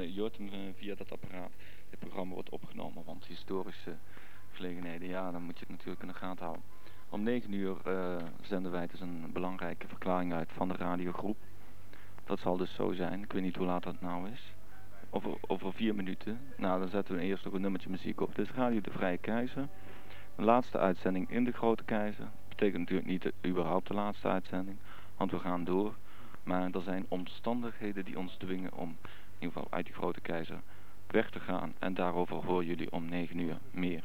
je hoort hem via dat apparaat. Dit programma wordt opgenomen, want historische gelegenheden, ja, dan moet je het natuurlijk in de gaten houden. Om 9 uur zenden wij dus een belangrijke verklaring uit van de radiogroep. Dat zal dus zo zijn, ik weet niet hoe laat dat nou is. Over 4 minuten. Nou, dan zetten we eerst nog een nummertje muziek op. Dit is Radio de Vrije Keizer. De laatste uitzending in de Grote Keizer. Betekent natuurlijk niet überhaupt de laatste uitzending, want we gaan door. Maar er zijn omstandigheden die ons dwingen om in ieder geval uit die Grote Keizer weg te gaan. En daarover horen jullie om 9 uur meer.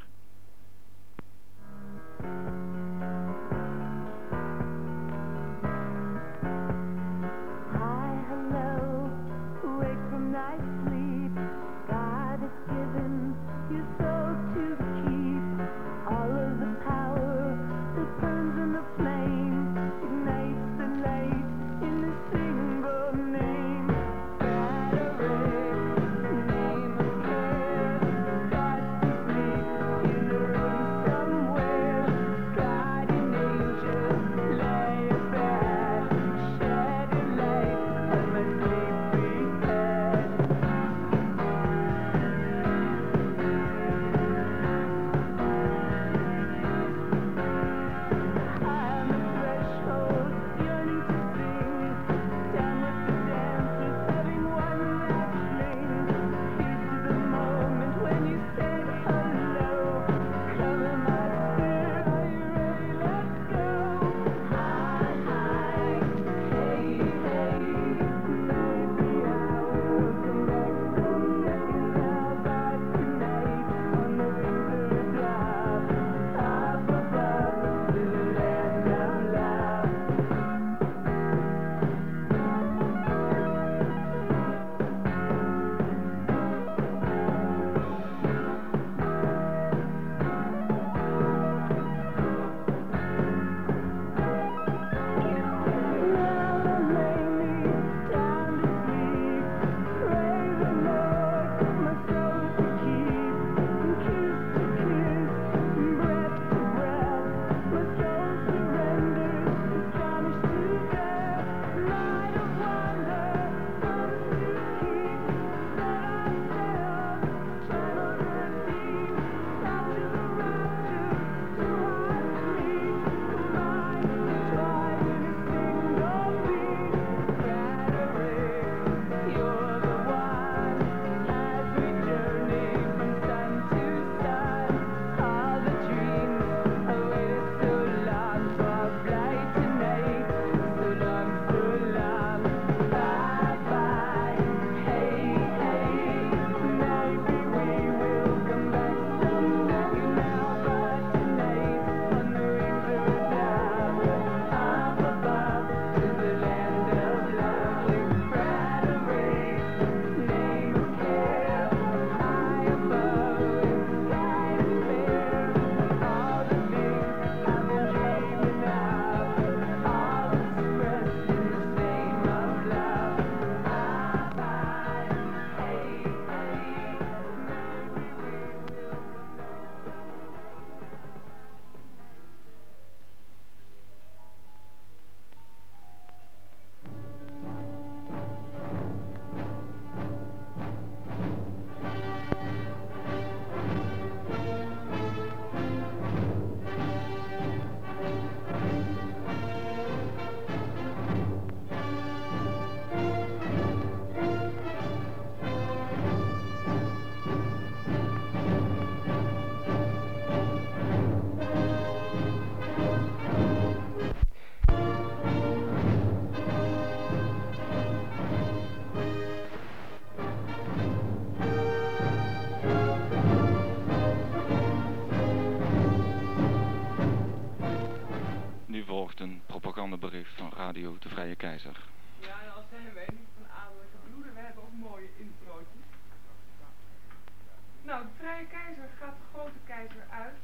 Bericht van Radio de Vrije Keizer. Ja, en al zijn wij niet van adellijke bloeden, we hebben ook mooie introotjes. Nou, de Vrije Keizer gaat de Grote Keizer uit.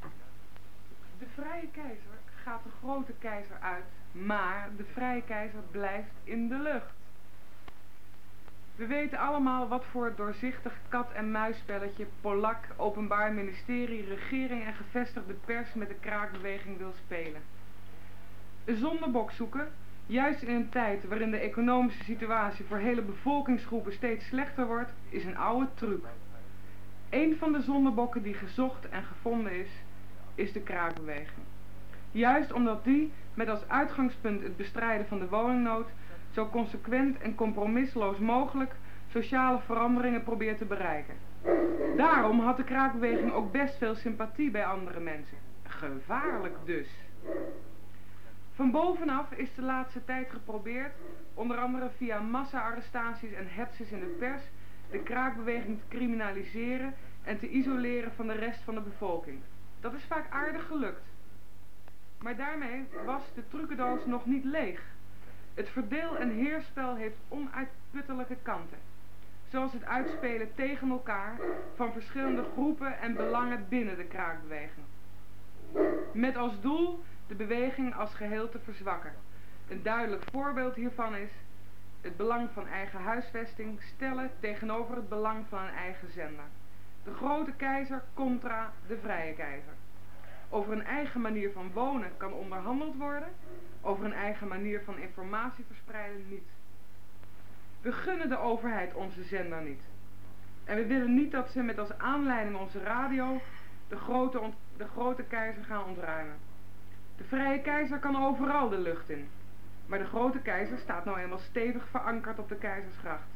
De Vrije Keizer gaat de Grote Keizer uit, maar de Vrije Keizer blijft in de lucht. We weten allemaal wat voor doorzichtig kat-en-muisspelletje Polak, Openbaar Ministerie, regering en gevestigde pers met de kraakbeweging wil spelen. Een zondebok zoeken, Juist in een tijd waarin de economische situatie voor hele bevolkingsgroepen steeds slechter wordt, is een oude truc. Een van de zondebokken die gezocht en gevonden is de kraakbeweging. Juist omdat die, met als uitgangspunt het bestrijden van de woningnood, zo consequent en compromisloos mogelijk sociale veranderingen probeert te bereiken. Daarom had de kraakbeweging ook best veel sympathie bij andere mensen. Gevaarlijk dus. Van bovenaf is de laatste tijd geprobeerd, onder andere via massa-arrestaties en hetses in de pers, de kraakbeweging te criminaliseren en te isoleren van de rest van de bevolking. Dat is vaak aardig gelukt. Maar daarmee was de trucendoos nog niet leeg. Het verdeel- en heersspel heeft onuitputtelijke kanten. Zoals het uitspelen tegen elkaar van verschillende groepen en belangen binnen de kraakbeweging. Met als doel de beweging als geheel te verzwakken. Een duidelijk voorbeeld hiervan is het belang van eigen huisvesting stellen tegenover het belang van een eigen zender. De grote keizer contra de vrije keizer. Over een eigen manier van wonen kan onderhandeld worden, over een eigen manier van informatie verspreiden niet. We gunnen de overheid onze zender niet. En we willen niet dat ze met als aanleiding onze radio de grote keizer gaan ontruimen. De vrije keizer kan overal de lucht in. Maar de grote keizer staat nou eenmaal stevig verankerd op de keizersgracht.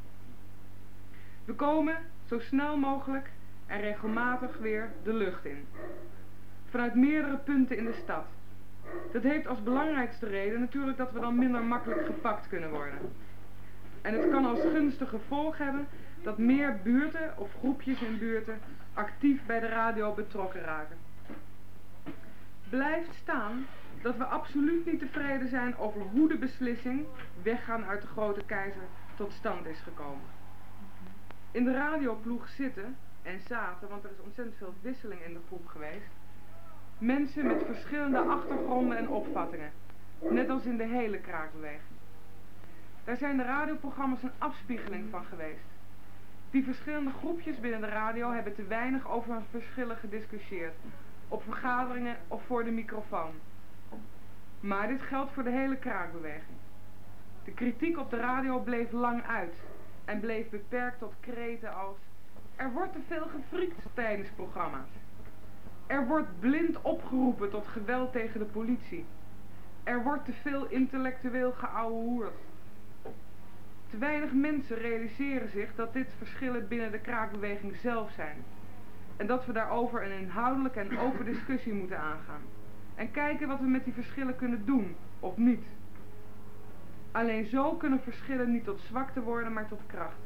We komen zo snel mogelijk en regelmatig weer de lucht in. Vanuit meerdere punten in de stad. Dat heeft als belangrijkste reden natuurlijk dat we dan minder makkelijk gepakt kunnen worden. En het kan als gunstig gevolg hebben dat meer buurten of groepjes in buurten actief bij de radio betrokken raken. Blijft staan dat we absoluut niet tevreden zijn over hoe de beslissing weggaan uit de grote keizer tot stand is gekomen. In de radioploeg zitten en zaten, want er is ontzettend veel wisseling in de groep geweest, mensen met verschillende achtergronden en opvattingen, net als in de hele kraakbeweging. Daar zijn de radioprogramma's een afspiegeling van geweest. Die verschillende groepjes binnen de radio hebben te weinig over hun verschillen gediscussieerd, op vergaderingen of voor de microfoon. Maar dit geldt voor de hele kraakbeweging. De kritiek op de radio bleef lang uit en bleef beperkt tot kreten als: er wordt te veel gefrikt tijdens programma's. Er wordt blind opgeroepen tot geweld tegen de politie. Er wordt te veel intellectueel geouwehoerd. Te weinig mensen realiseren zich dat dit verschillen binnen de kraakbeweging zelf zijn. En dat we daarover een inhoudelijke en open discussie moeten aangaan. En kijken wat we met die verschillen kunnen doen, of niet. Alleen zo kunnen verschillen niet tot zwakte worden, maar tot kracht.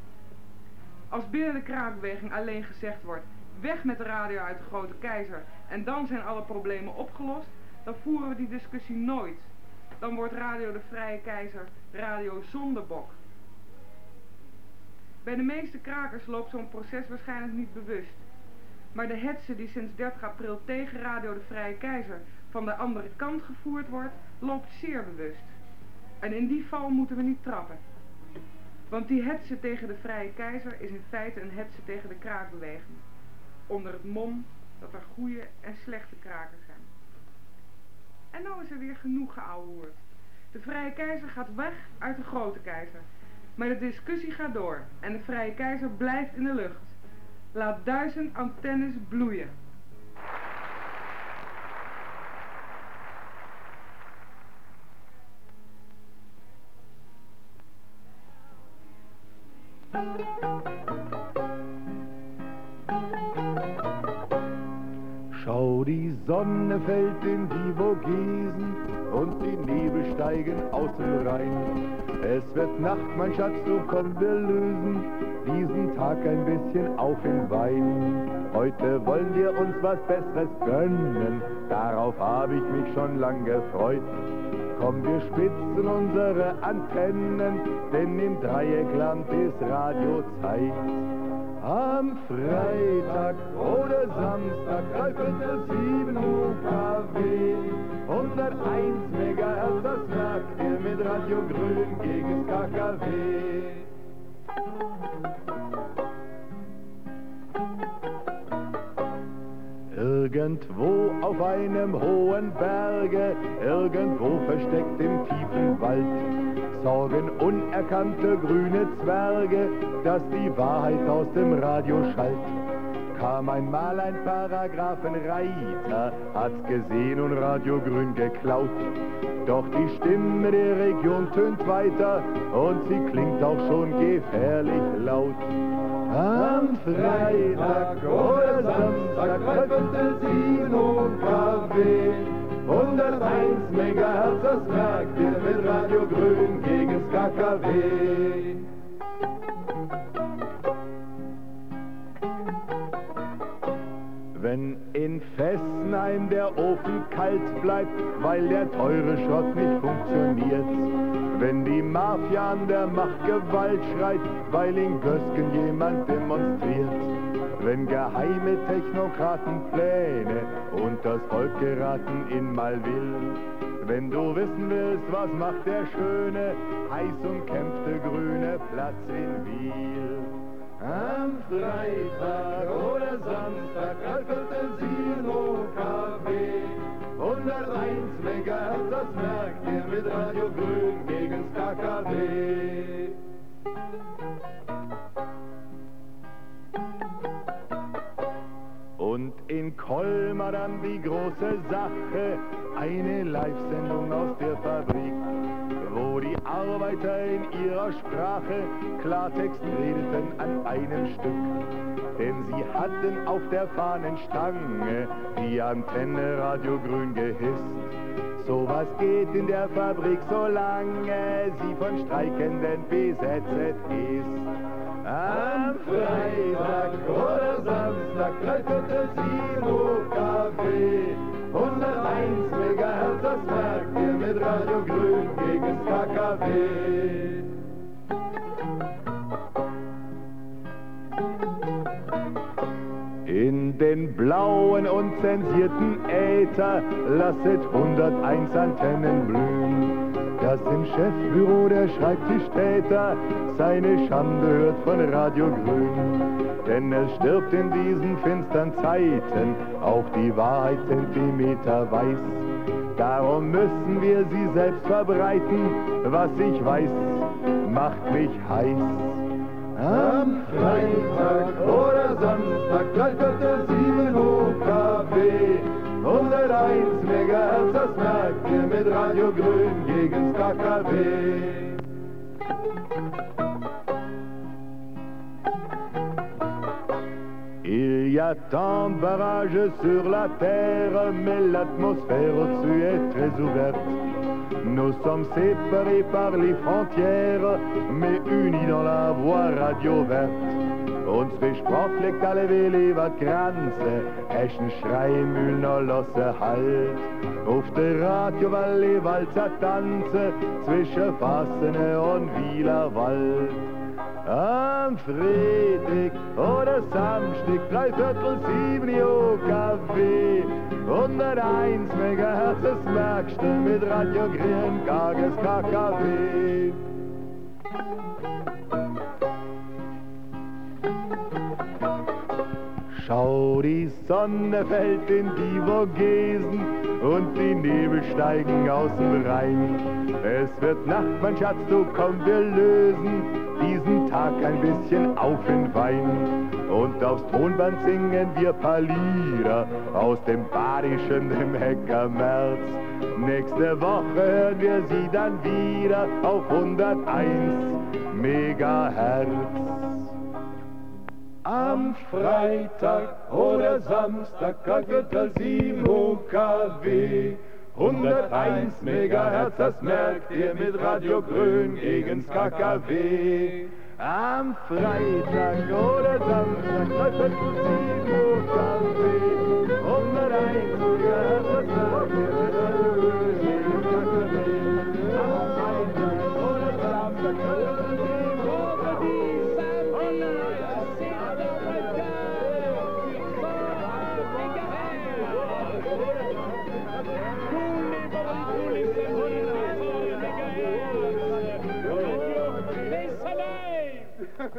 Als binnen de kraakbeweging alleen gezegd wordt: weg met de radio uit de grote keizer en dan zijn alle problemen opgelost, dan voeren we die discussie nooit. Dan wordt Radio de Vrije Keizer Radio Zondebok. Bij de meeste krakers loopt zo'n proces waarschijnlijk niet bewust. Maar de hetze die sinds 30 april tegen Radio de Vrije Keizer van de andere kant gevoerd wordt, loopt zeer bewust. En in die val moeten we niet trappen. Want die hetze tegen de Vrije Keizer is in feite een hetze tegen de kraakbeweging. Onder het mom dat er goede en slechte krakers zijn. En nou is er weer genoeg geouwehoerd. De Vrije Keizer gaat weg uit de grote keizer. Maar de discussie gaat door en de Vrije Keizer blijft in de lucht. Laat 1000 antennes bloeien. Schau, die Sonne fällt in die Vogesen und die Nebel steigen aus dem Rhein. Es wird Nacht, mein Schatz, so komm, wir lösen diesen Tag ein bisschen auf in Wein. Heute wollen wir uns was Besseres gönnen, darauf habe ich mich schon lang gefreut. Komm, wir spitzen unsere Antennen, denn im Dreieckland ist Radiozeit. Am Freitag oder Samstag, 7 UKW, 101 MHz, das merkt ihr mit Radio Grün gegen KKW. Irgendwo auf einem hohen Berge, irgendwo versteckt im tiefen Wald, sorgen unerkannte grüne Zwerge, dass die Wahrheit aus dem Radio schallt. Kam einmal ein Paragraphenreiter, hat's gesehen und Radio Grün geklaut. Doch die Stimme der Region tönt weiter und sie klingt auch schon gefährlich laut. Am Freitag oder Samstag 3/7 UKW, 101 Megahertz, das merkt ihr mit Radio Grün gegen's KKW. Wenn in Fessenheim der Ofen kalt bleibt, weil der teure Schrott nicht funktioniert, wenn die Mafia an der Macht Gewalt schreit, weil in Gösgen jemand demonstriert, wenn geheime Technokraten Pläne und das Volk geraten in Malville, wenn du wissen willst, was macht der schöne, heiß umkämpfte grüne Platz in Wiel. Am Freitag oder Samstag 3/7 UKW, 101 Megahertz, das merkt ihr mit Radio Grün gegen's KKW. Und in Colmar dann die große Sache, eine Live-Sendung aus der Fabrik, wo die Arbeiter in ihrer Sprache Klartext redeten an einem Stück. Denn sie hatten auf der Fahnenstange die Antenne Radio Grün gehisst. Sowas geht in der Fabrik, solange sie von Streikenden besetzt ist. Am Freitag oder Samstag 3/7 UKW, 101 Megahertz, das merkt ihr mit Radio Grün gegen's KKW. In den blauen und zensierten Äther lasset 101 Antennen blühen. Das im Chefbüro der Schreibtischtäter seine Schande hört von Radio Grün. Denn es stirbt in diesen finstern Zeiten auch die Wahrheit zentimeterweis. Darum müssen wir sie selbst verbreiten. Was ich weiß, macht mich heiß. Am Freitag oder Samstag 3/7 UKW, 101 Megahertz, das merkt ihr mit Radio Grün gegen's KKW. Il y a tant de barrages sur la terre, mais l'atmosphère au-dessus est très ouverte. Nous sommes séparés par les frontières, mais unis dans la voie radio verte. Unsere Sprache legt alle Wille wat Grenzen, Eschen schreien, Mühlner losse Halt. Auf der Radio Valley Walzer tanzen, zwischen Fassene und Wielerwald. Am Freitag oder Samstag 3/7 UKW, 101 Megahertz, das merkst du mit Radio Grün gegen's KKW. Schau, die Sonne fällt in die Vogesen und die Nebel steigen aus dem Rhein. Es wird Nacht, mein Schatz, du komm, wir lösen diesen Tag ein bisschen auf in Wein. Und aufs Tonband singen wir paar Lieder aus dem Badischen, dem Heckermärz. Nächste Woche hören wir sie dann wieder auf 101 Megahertz. Am Freitag oder Samstag 3/7 UKW, 101 Megahertz, das merkt ihr mit Radio Grün gegen's KKW. Am Freitag oder Samstag 3/7 UKW, 101 Megahertz, das merkt ihr mit Radio Grün gegen's KKW. Am Freitag oder Samstag 3/7 UKW.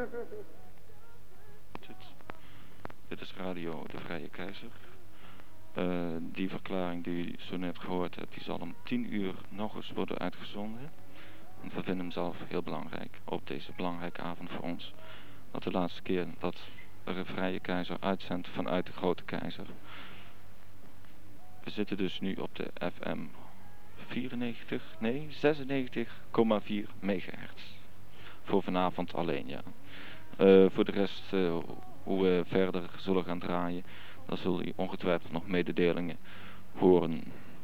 Dit is Radio de Vrije Keizer. Die verklaring die u zo net gehoord hebt, die zal om 10 uur nog eens worden uitgezonden. Want we vinden hem zelf heel belangrijk op deze belangrijke avond voor ons. Dat de laatste keer dat er een vrije keizer uitzendt vanuit de grote keizer. We zitten dus nu op de FM 96,4 megahertz. Voor vanavond alleen, ja. Voor de rest, hoe we verder zullen gaan draaien, dan zul je ongetwijfeld nog mededelingen horen.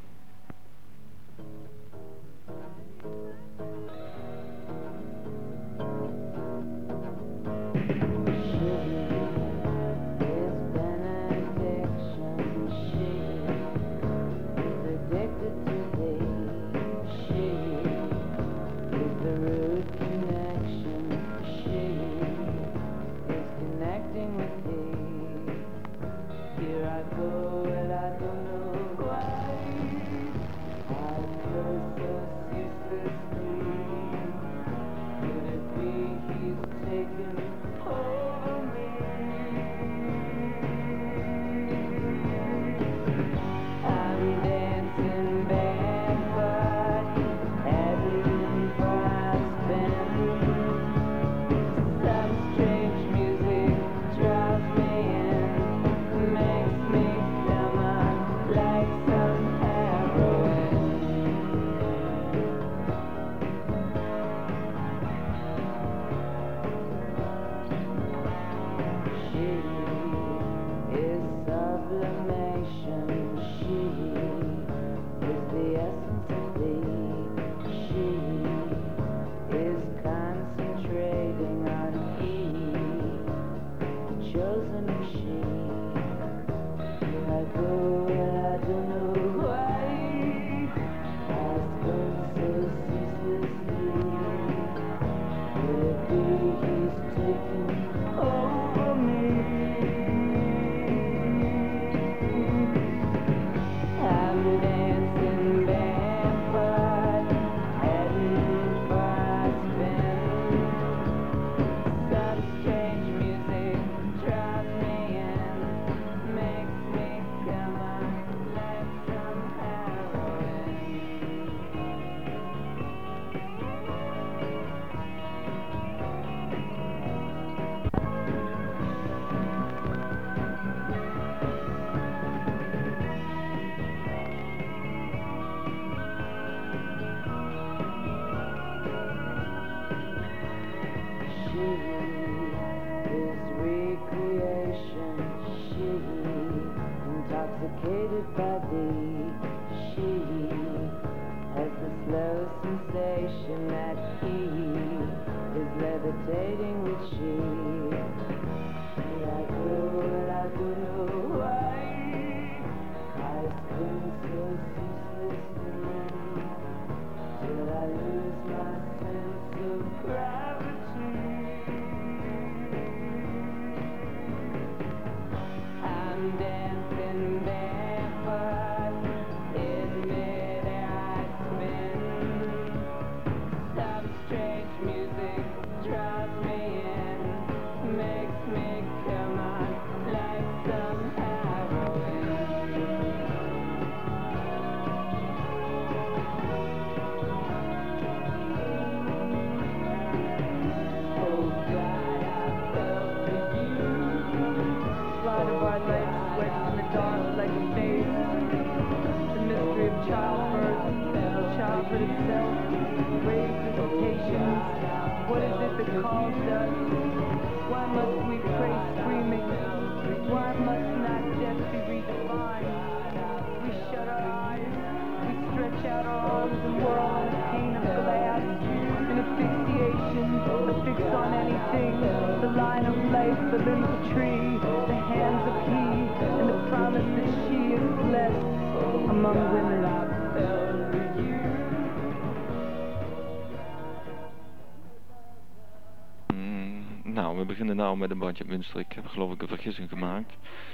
Nou, we beginnen nou met een bandje uit Münster. Ik heb geloof ik een vergissing gemaakt.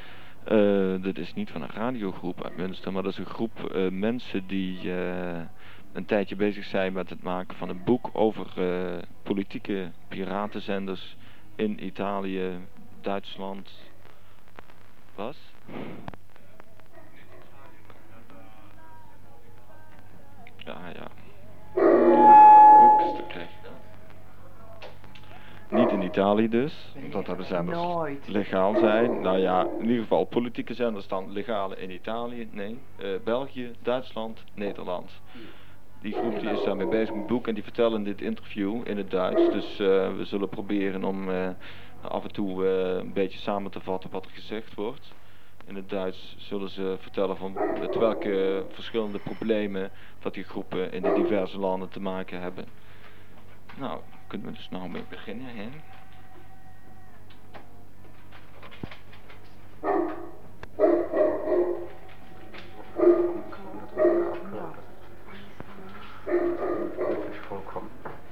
Dit is niet van een radiogroep uit Münster, maar dat is een groep mensen die een tijdje bezig zijn met het maken van een boek over politieke piratenzenders in Italië, Duitsland. Was? Ja. Oeps, dat krijg je dan. Niet in Italië dus, omdat daar de zenders Nooit. legaal zijn. Nou ja, in ieder geval politieke zenders dan legale in Italië, nee. België, Duitsland, Nederland. Die groep die is daarmee bezig met het boek en die vertellen in dit interview in het Duits. Dus we zullen proberen om af en toe een beetje samen te vatten wat er gezegd wordt. In het Duits zullen ze vertellen van met welke verschillende problemen dat die groepen in de diverse landen te maken hebben. Nou, kunnen we dus nou mee beginnen, hè? Wirklich vollkommen.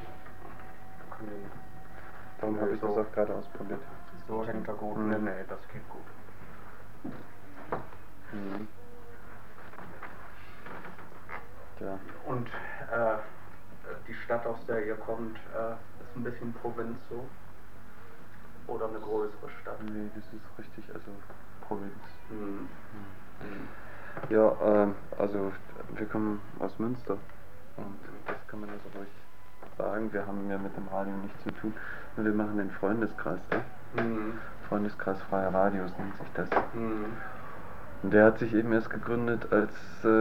Darum habe ich das auch gerade ausprobiert. So Hintergrund. Nee, das geht gut. Ja. Und die Stadt, aus der ihr kommt, ist ein bisschen Provinz so? Oder eine größere Stadt? Nee, das ist richtig, also Provinz. Ja, also wir kommen aus Münster und das kann man also ruhig sagen. Wir haben ja mit dem Radio nichts zu tun. Nur wir machen den Freundeskreis da. Freundeskreis Freie Radios nennt sich das. Und der hat sich eben erst gegründet als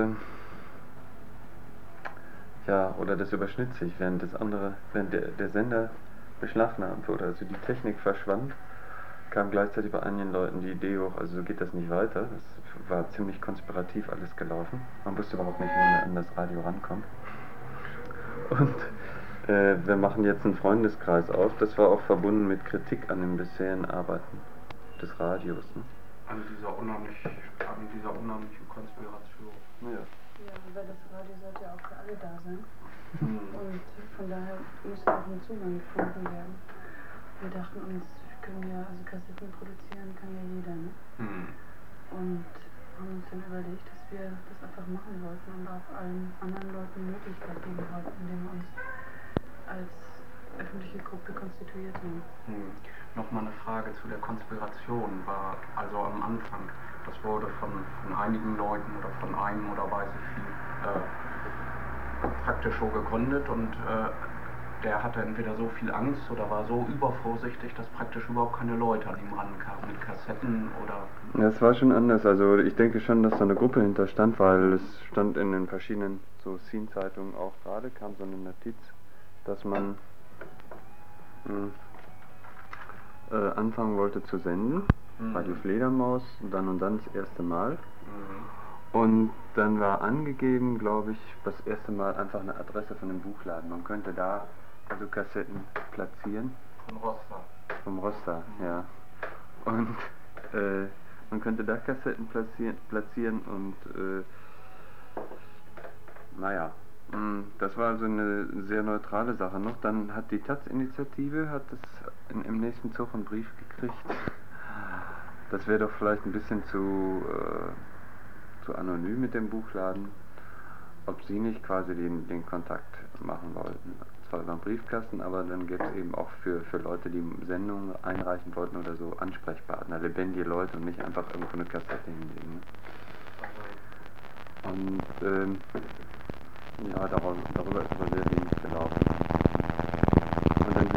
ja, oder das überschnitt sich, während der Sender beschlagnahmt wurde, also die Technik verschwand, kam gleichzeitig bei einigen Leuten die Idee hoch, also so geht das nicht weiter. Das war ziemlich konspirativ alles gelaufen. Man wusste überhaupt nicht, wie man an das Radio rankommt. Und wir machen jetzt einen Freundeskreis auf. Das war auch verbunden mit Kritik an den bisherigen Arbeiten des Radios. Ne? An dieser unheimlichen Konspiration. Ja. Ja, weil das Radio sollte ja auch für alle da sein. Und von daher musste auch ein Zugang gefunden werden. Wir dachten uns, wir können ja, also Kassetten produzieren kann ja jeder, ne? Und haben uns dann überlegt, dass wir das einfach machen wollten und auch allen anderen Leuten die Möglichkeit geben wollten, indem wir uns als öffentliche Gruppe konstituiert haben. Nochmal eine Frage zu der Konspiration, war also am Anfang, das wurde von einigen Leuten oder von einem oder weiß ich viel praktisch so gegründet und der hatte entweder so viel Angst oder war so übervorsichtig, dass praktisch überhaupt keine Leute an ihm rankamen mit Kassetten oder... Ja, es war schon anders, also ich denke schon, dass da eine Gruppe hinter stand, weil es stand in den verschiedenen so Scene-Zeitungen auch gerade, kam so eine Notiz, dass man anfangen wollte zu senden, Radio Fledermaus, dann und dann das erste Mal. Und dann war angegeben, glaube ich, das erste Mal einfach eine Adresse von einem Buchladen. Man könnte da also Kassetten platzieren. Vom Roster, ja. Und man könnte da Kassetten platzieren und naja, das war also eine sehr neutrale Sache noch. Dann hat die Taz-Initiative im nächsten Zug einen Brief gekriegt. Das wäre doch vielleicht ein bisschen zu anonym mit dem Buchladen, ob sie nicht quasi den Kontakt machen wollten. Zwar über den Briefkasten, aber dann gäbe es eben auch für Leute, die Sendungen einreichen wollten oder so, Ansprechpartner, lebendige Leute und nicht einfach irgendwo eine Kassette hinlegen. Und ja, darüber ist aber sehr wenig gelaufen. Und dann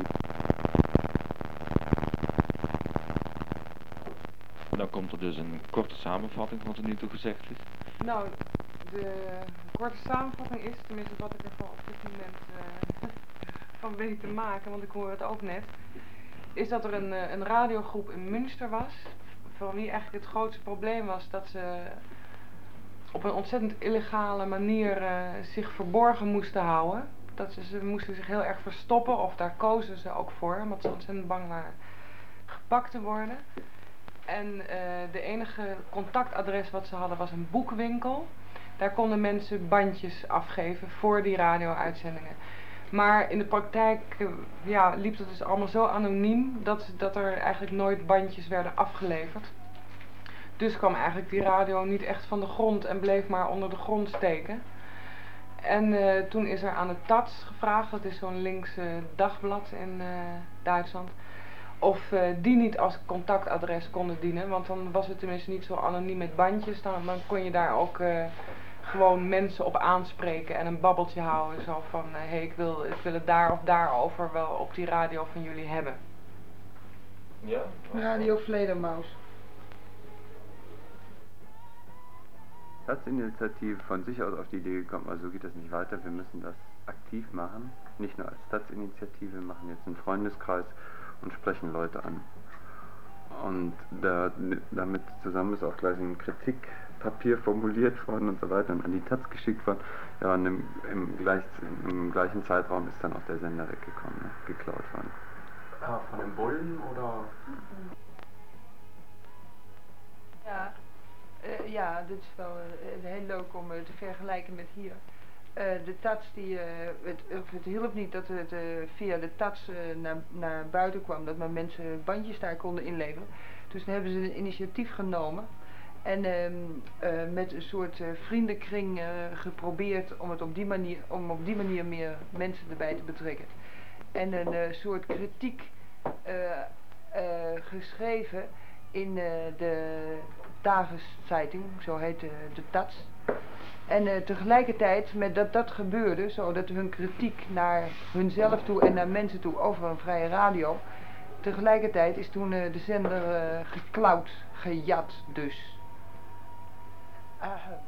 Dan komt er dus een korte samenvatting van wat er nu toe gezegd is. Nou, de korte samenvatting is, tenminste wat ik ervan op dit moment van weet te maken, want ik hoor het ook net, is dat er een radiogroep in Münster was, voor wie eigenlijk het grootste probleem was dat ze op een ontzettend illegale manier zich verborgen moesten houden. Dat ze moesten zich heel erg verstoppen, of daar kozen ze ook voor, omdat ze ontzettend bang waren gepakt te worden. En de enige contactadres wat ze hadden was een boekwinkel. Daar konden mensen bandjes afgeven voor die radio-uitzendingen. Maar in de praktijk liep dat dus allemaal zo anoniem dat er eigenlijk nooit bandjes werden afgeleverd. Dus kwam eigenlijk die radio niet echt van de grond en bleef maar onder de grond steken. En toen is er aan de Taz gevraagd, dat is zo'n linkse dagblad in Duitsland, of die niet als contactadres konden dienen, want dan was het tenminste niet zo anoniem met bandjes, dan kon je daar ook gewoon mensen op aanspreken en een babbeltje houden. Zo van, hey, ik wil het daar of daarover wel op die radio van jullie hebben. Ja? Radio Vledermaus. Stadtinitiative von sich aus auf die Idee gekommen, also so geht das nicht weiter, wir müssen das aktiv machen, nicht nur als Stadtinitiative, wir machen jetzt einen Freundeskreis und sprechen Leute an. Und damit zusammen ist auch gleich ein Kritikpapier formuliert worden und so weiter und an die Taz geschickt worden. Ja, und im gleichen Zeitraum ist dann auch der Sender weggekommen, ne? Geklaut worden. Ah, von den Bullen oder? Ja. Ja, dit is wel heel leuk om te vergelijken met hier. De Taz, het hielp niet dat het via de Taz naar buiten kwam, dat maar mensen bandjes daar konden inleveren. Dus dan hebben ze een initiatief genomen en met een soort vriendenkring geprobeerd om op die manier meer mensen erbij te betrekken. En een soort kritiek geschreven in de Tageszeitung, zo heet de Taz. En tegelijkertijd met dat gebeurde, zodat hun kritiek naar hunzelf toe en naar mensen toe over een vrije radio, tegelijkertijd is toen de zender geklauwd, gejat dus. I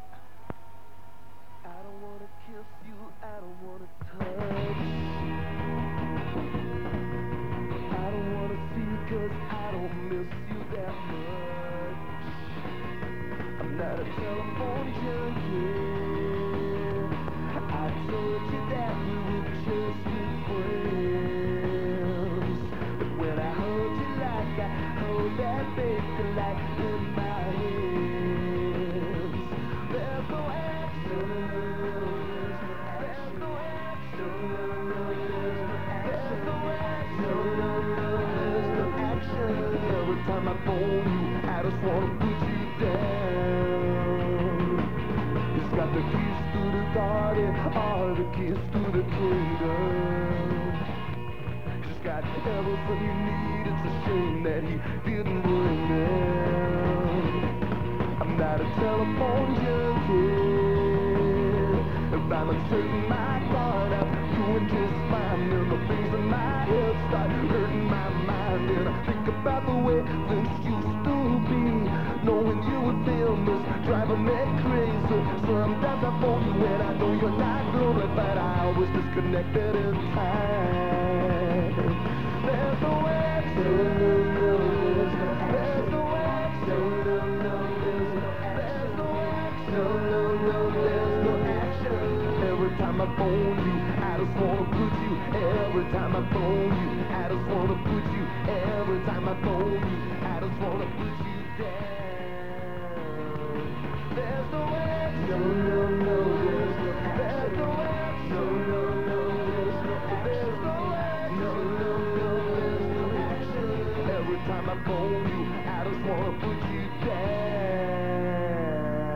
don't wanna kiss you, I don't wanna touch. I don't wanna see you 'cause I don't miss you that much. I'm not a telephone junkie. I told you that we were just good friends. But when I hold you like I hold that baby like in my hands, there's no action. There's no action. There's no action. There's no action. Every time I phone you, I just wanna put you down. He's got the keys to the garden, all the keys to the kingdom. He's got everything you need, it's a shame that he didn't bring them. I'm not a telephone junkie. If I'm uncertain, my God, I'm doing just fine. And the things in my head start hurting my mind. And I think about the way things used to be. Knowing you were there was driving me crazy. Sometimes I phone you when I know you're not lonely, but I always disconnected in time. There's no action. There's no action. There's no action. There's no action. Every time I phone you, I just wanna put you. Every time I phone you, I just wanna put you. Every time I phone you, I just wanna put you down. There's no action. There's no action. There's no action. Every time I phone you, I just wanna put you down.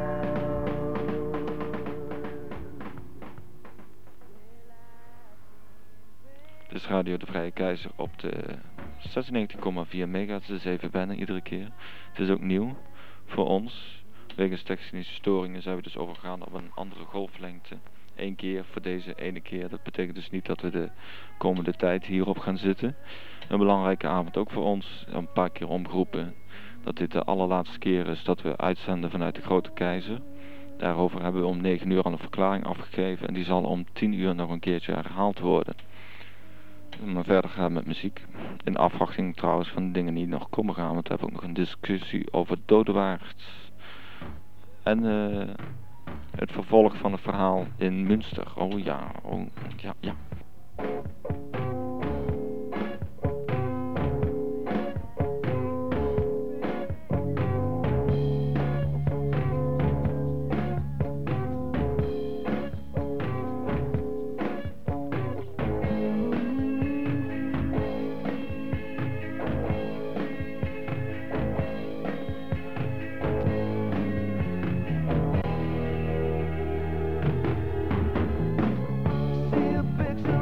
Dit is Radio de Vrije Keizer op de 96,4 megahertz, dus even bijna iedere keer. Het is ook nieuw voor ons. Wegens technische storingen zijn we dus overgegaan op een andere golflengte. 1 keer voor deze ene keer. Dat betekent dus niet dat we de komende tijd hierop gaan zitten. Een belangrijke avond ook voor ons. Een paar keer omgeroepen dat dit de allerlaatste keer is dat we uitzenden vanuit de Grote Keizer. Daarover hebben we om 9 uur al een verklaring afgegeven. En die zal om 10 uur nog een keertje herhaald worden. Maar verder gaan we met muziek. In afwachting trouwens van de dingen die nog komen gaan. Want we hebben ook nog een discussie over Dodewaard. En het vervolg van het verhaal in Münster. Oh ja. See a picture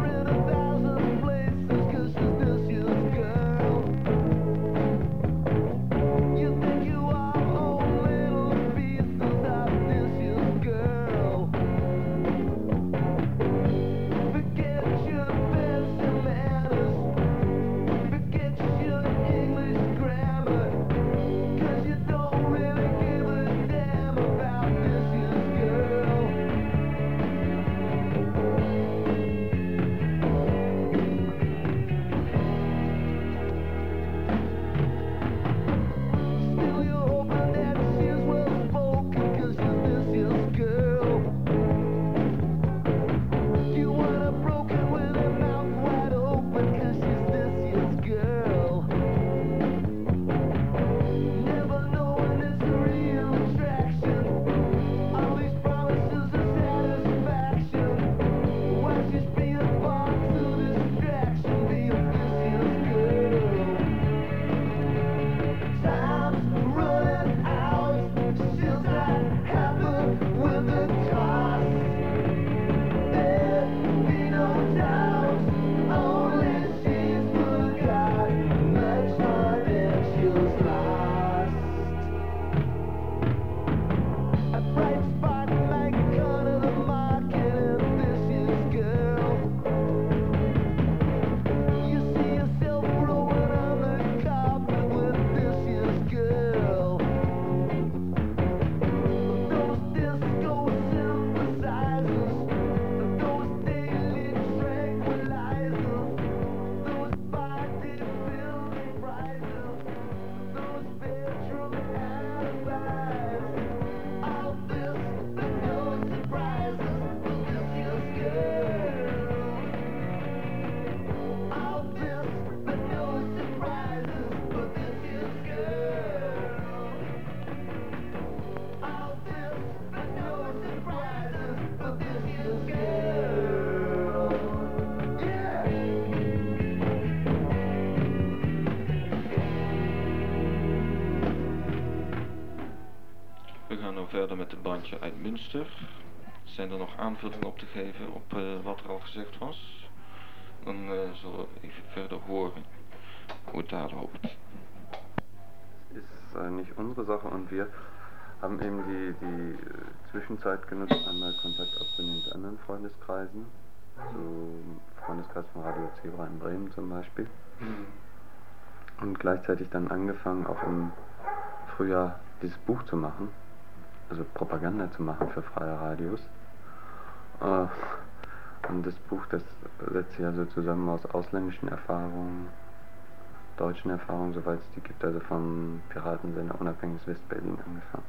verder met het bandje uit Münster. Zijn er nog aanvullingen op te geven op wat er al gezegd was? Dan zullen we even verder horen hoe het daar loopt. Ist nicht unsere Sache und wir haben eben die Zwischenzeit genutzt, einmal Kontakt aufzunehmen mit anderen Freundeskreisen, so Freundeskreis von Radio Zebra in Bremen zum Beispiel. Und gleichzeitig dann angefangen, auch im Frühjahr dieses Buch zu machen, also Propaganda zu machen für freie Radios. Und das Buch, das setzt sich also zusammen aus ausländischen Erfahrungen, deutschen Erfahrungen, soweit es die gibt, also vom Piratensender Unabhängiges Westberlin angefangen.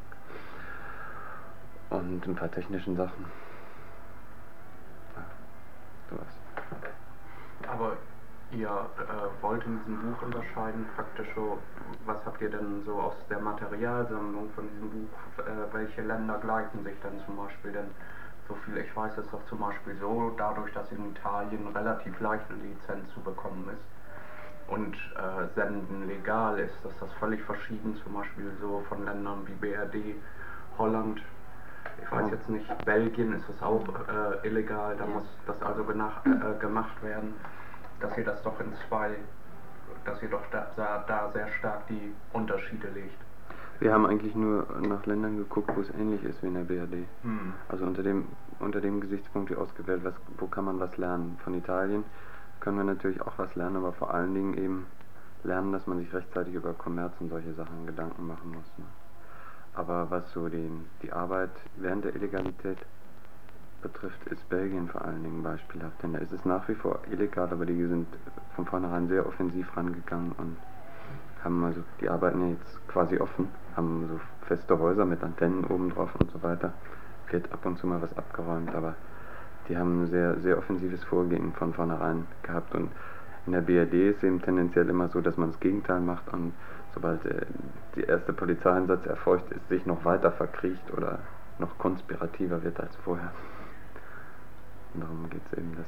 Und ein paar technischen Sachen. Ja, sowas. Aber ihr wollt in diesem Buch unterscheiden, praktisch so, was habt ihr denn so aus der Materialsammlung von diesem Buch, welche Länder gleichen sich dann zum Beispiel, denn so viel ich weiß, ist doch zum Beispiel so, dadurch, dass in Italien relativ leicht eine Lizenz zu bekommen ist und Senden legal ist, dass das völlig verschieden zum Beispiel so von Ländern wie BRD, Holland, ich weiß jetzt nicht, Belgien ist das auch illegal, da muss das also gemacht werden, dass ihr das doch dass ihr doch da sehr stark die Unterschiede legt. Wir haben eigentlich nur nach Ländern geguckt, wo es ähnlich ist wie in der BRD. Also unter dem Gesichtspunkt hier ausgewählt, wo kann man was lernen. Von Italien können wir natürlich auch was lernen, aber vor allen Dingen eben lernen, dass man sich rechtzeitig über Kommerz und solche Sachen Gedanken machen muss. Ne? Aber was so die Arbeit während der Illegalität betrifft, ist Belgien vor allen Dingen beispielhaft. Denn da ist es nach wie vor illegal, aber die sind von vornherein sehr offensiv rangegangen und die arbeiten ja jetzt quasi offen, haben so feste Häuser mit Antennen oben drauf und so weiter. Wird ab und zu mal was abgeräumt, aber die haben ein sehr, sehr offensives Vorgehen von vornherein gehabt. Und in der BRD ist eben tendenziell immer so, dass man das Gegenteil macht und sobald der erste Polizeieinsatz erfolgt ist, sich noch weiter verkriecht oder noch konspirativer wird als vorher. Und darum geht es eben das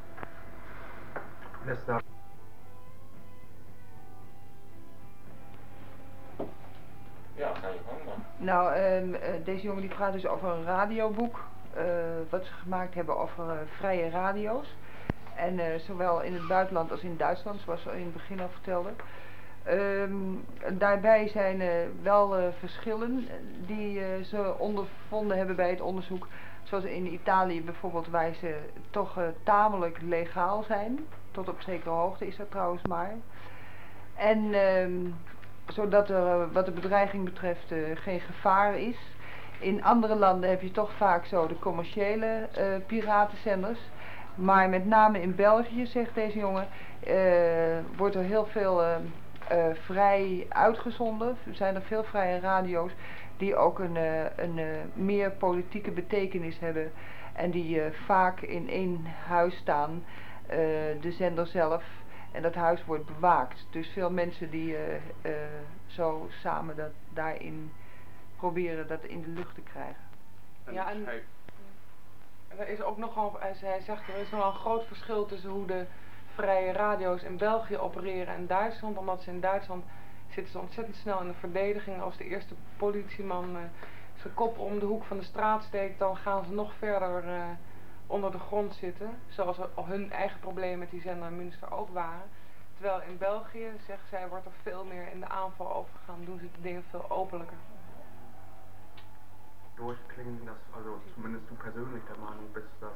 auch. Ja, ga je gang dan. Nou, deze jongen die praat dus over een radioboek wat ze gemaakt hebben over vrije radio's. En zowel in het buitenland als in Duitsland, zoals ze in het begin al vertelde. Daarbij zijn wel verschillen die ze ondervonden hebben bij het onderzoek. Zoals in Italië bijvoorbeeld, waar ze toch tamelijk legaal zijn. Tot op zekere hoogte is dat trouwens maar. En zodat er wat de bedreiging betreft geen gevaar is. In andere landen heb je toch vaak zo de commerciële piratenzenders. Maar met name in België, zegt deze jongen, wordt er heel veel vrij uitgezonden. Er zijn er veel vrije radio's die ook een meer politieke betekenis hebben. En die vaak in één huis staan, de zender zelf. En dat huis wordt bewaakt. Dus veel mensen die zo samen daarin proberen dat in de lucht te krijgen. Ja, en er is ook nogal, hij zegt, er is nogal een groot verschil tussen hoe de vrije radio's in België opereren en Duitsland. Omdat ze in Duitsland zitten ze ontzettend snel in de verdediging. Als de eerste politieman zijn kop om de hoek van de straat steekt, dan gaan ze nog verder onder de grond zitten. Zoals hun eigen problemen met die zender in Münster ook waren. Terwijl in België, zegt zij, wordt er veel meer in de aanval overgegaan. Doen ze de dingen veel openlijker. Durchklingen, dass also zumindest du persönlich der Meinung bist, dass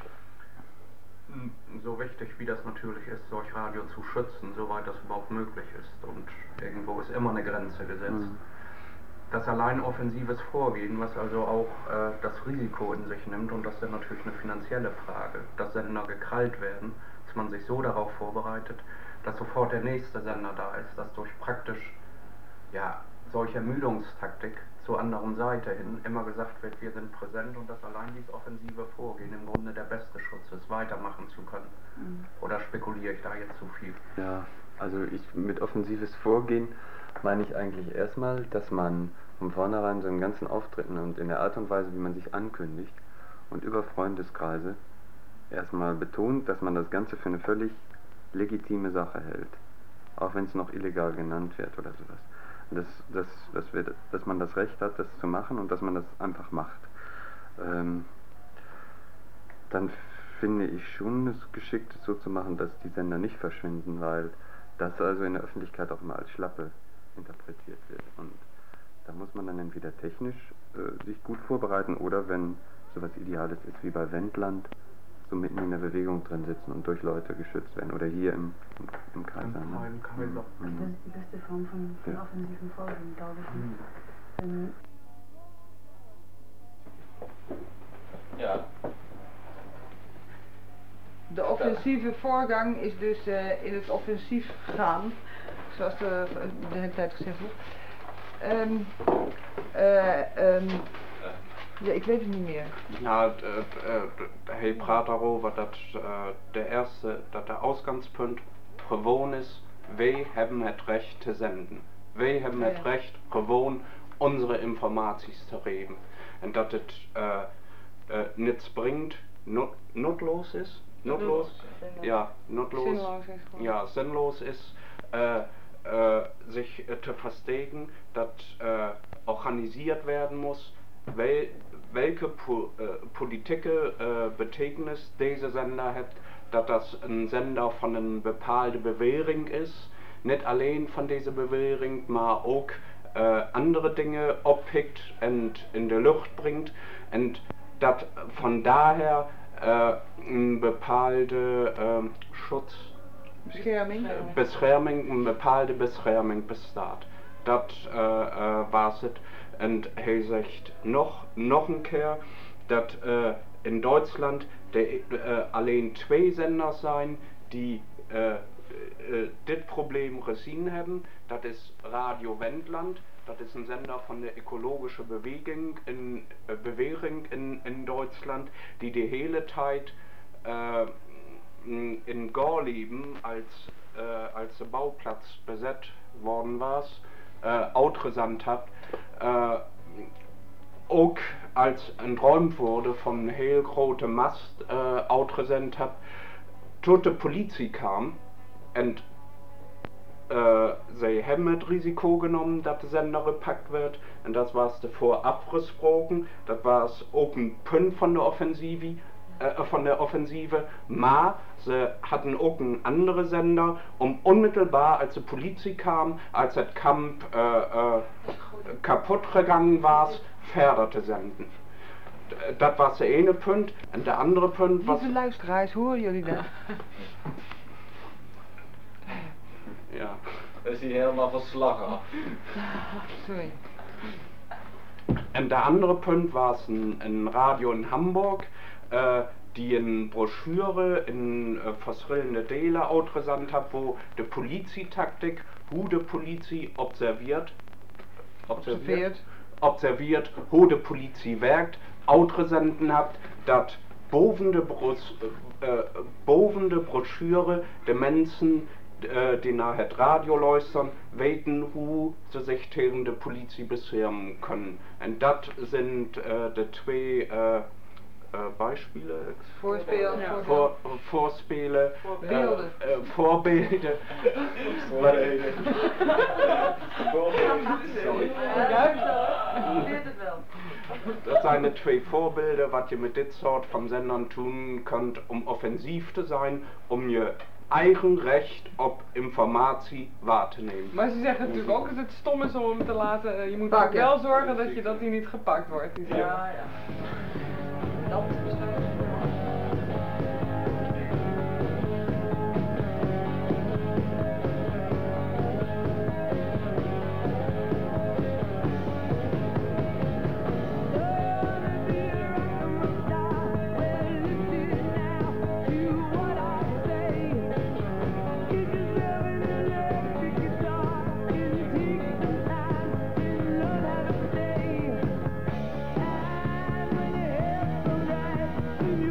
so wichtig wie das natürlich ist, solch Radio zu schützen, soweit das überhaupt möglich ist. Und irgendwo ist immer eine Grenze gesetzt. Das allein offensives Vorgehen, was also auch das Risiko in sich nimmt, und das ist dann natürlich eine finanzielle Frage, dass Sender gekrallt werden, dass man sich so darauf vorbereitet, dass sofort der nächste Sender da ist, dass durch praktisch solche Ermüdungstaktik zur anderen Seite hin immer gesagt wird, wir sind präsent, und dass allein dieses offensive Vorgehen im Grunde der beste Schutz ist, weitermachen zu können. Oder spekuliere ich da jetzt zu viel? Ja, also mit offensives Vorgehen meine ich eigentlich erstmal, dass man von vornherein so in ganzen Auftritten und in der Art und Weise, wie man sich ankündigt und über Freundeskreise erstmal betont, dass man das Ganze für eine völlig legitime Sache hält. Auch wenn es noch illegal genannt wird oder sowas. dass man das Recht hat, das zu machen und dass man das einfach macht. Dann finde ich schon es geschickt, es so zu machen, dass die Sender nicht verschwinden, weil das also in der Öffentlichkeit auch immer als Schlappe interpretiert wird. Und da muss man dann entweder technisch sich gut vorbereiten oder, wenn sowas Ideales ist wie bei Wendland, so mitten in der Bewegung drin sitzen und durch Leute geschützt werden. Oder hier im Kaiser. Im Kaiser. Das ist die beste Form von offensiven Vorgehen, glaube ich. Ja. De offensieve voorgang is dus in het offensief gaan, zoals de hele tijd gezegd wordt. Ja, ik weet het niet meer. Ja, hij praat daarover dat de uitgangspunt gewoon is, wij hebben het recht te zenden. Wij hebben het recht gewoon onze informaties te geven. En dat het niets brengt, nutloos is. Nutloos? Ja, nutloos. Zinloos is gewoon. Ja, zinloos is, sich te versteken, dat organisiert werden muss, welke politieke betekenis deze zender heeft, dat dat een zender van een bepaalde bewering is, niet alleen van deze bewering, maar ook andere dingen oppikt en in de lucht brengt, en dat van daher een bepaalde bescherming, een bepaalde bescherming bestaat. Dat was het. En hij zegt nog een keer dat in Duitsland alleen 2 zenders zijn die dit probleem gezien hebben. Dat is Radio Wendland. Dat is een zender van de ecologische beweging in Duitsland, die de hele tijd in Gorleben, als de bouwplaats bezet worden was, uitgezend hat. Ook als enträumt wurde von een heel grote Mast uitgezend hat, tot de politie kwam en zij hebben het risico genomen dat de zender gepakt werd en dat was ervoor afgesproken, dat was ook een punt van de offensive, maar ze hadden ook een andere zender om onmittelbaar als de politie kwam, als het kamp kapot gegangen was, verder te zenden. Dat was de ene punt en de andere punt was... Lieve luisteraars, horen jullie dat? Ja. Dan is hij helemaal van slag af. Sorry. En de andere punt was een radio in Hamburg, die een brochure in verschillende delen uitgezend had, wo de politietaktik, hoe de politie observiert hoe de politie werkt, uitgezonden had, dat boven de brochure de mensen die naar het radio luisteren, weten hoe ze zich tegen de politie beschermen kunnen. En dat zijn de 2 Beispiele. Voorspelen. Voorspelen. Beelden. Voorbeelden. Dat zijn de 2 voorbeelden wat je met dit soort van zendern doen kunt om offensief te zijn, om je eigen recht op informatie waar te nemen. Maar ze zeggen natuurlijk ook dat het stom is om hem te laten, je moet ook wel zorgen dat hij niet gepakt wordt. Ja. Dat is you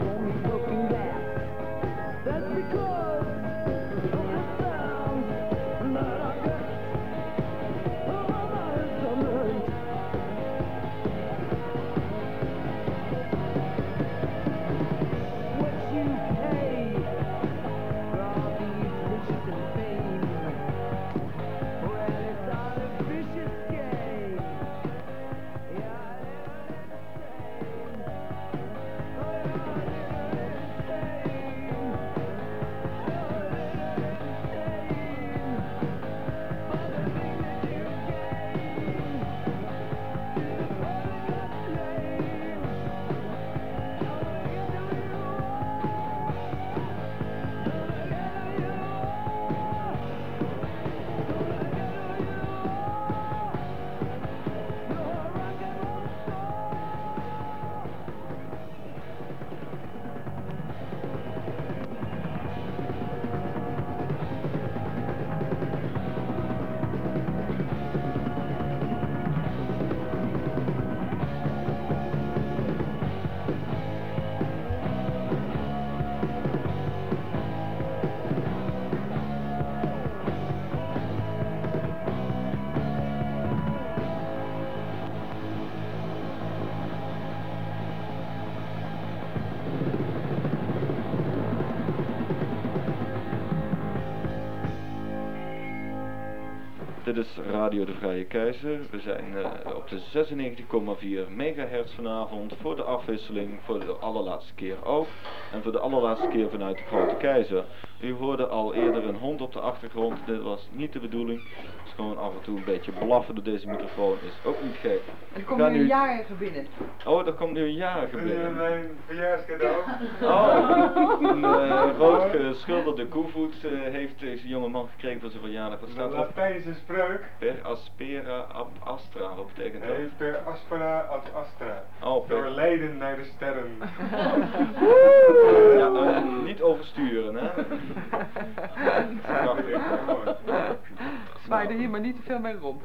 Dit is Radio de Vrije Keizer. We zijn op de 96,4 megahertz vanavond voor de afwisseling, voor de allerlaatste keer ook. En voor de allerlaatste keer vanuit de Grote Keizer. U hoorde al eerder een hond op de achtergrond. Dit was niet de bedoeling. Het is gewoon af en toe een beetje blaffen door deze microfoon. Is ook niet gek. Er komt nu een jarige binnen. Oh, er komt nu een jarige binnen. Mijn verjaarscadeau. Oh, een rood geschilderde koevoet heeft deze jonge man gekregen voor zijn verjaardag. Wat staat Een erop? Latijnse spreuk. Per aspera ab astra, wat betekent dat? Nee, per aspera ad astra. Oh, Door Leiden naar de sterren. Ja, niet oversturen, hè? Zwaai er hier maar niet te veel mee rond.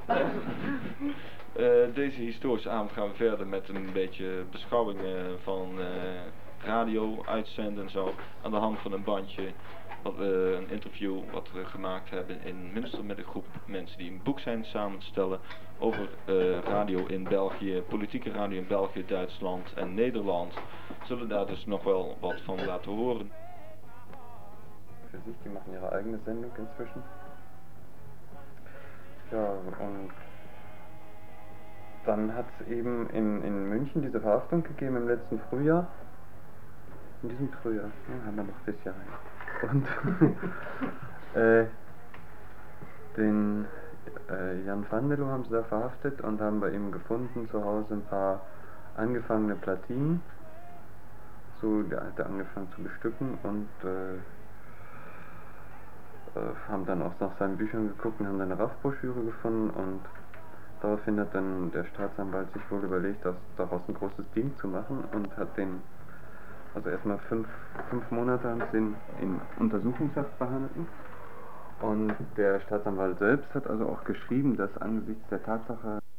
Deze historische avond gaan we verder met een beetje beschouwingen van radio uitzenden en zo. Aan de hand van een bandje, een interview wat we gemaakt hebben in Münster met een groep mensen die een boek zijn samen te stellen over radio in België, politieke radio in België, Duitsland en Nederland. Zullen daar dus nog wel wat van laten horen. Für sich, die machen ihre eigene Sendung inzwischen. Ja, und dann hat es eben in München diese Verhaftung gegeben im letzten Frühjahr. In diesem Frühjahr, ja, haben wir noch das Jahr. Und den Jan Vandelo haben sie da verhaftet und haben bei ihm gefunden zu Hause ein paar angefangene Platinen. So, der hat angefangen zu bestücken und haben dann auch nach seinen Büchern geguckt und haben dann eine RAF-Broschüre gefunden und daraufhin hat dann der Staatsanwalt sich wohl überlegt, daraus ein großes Ding zu machen und hat den, also erstmal fünf Monate haben sie ihn in Untersuchungshaft behalten und der Staatsanwalt selbst hat also auch geschrieben, dass angesichts der Tatsache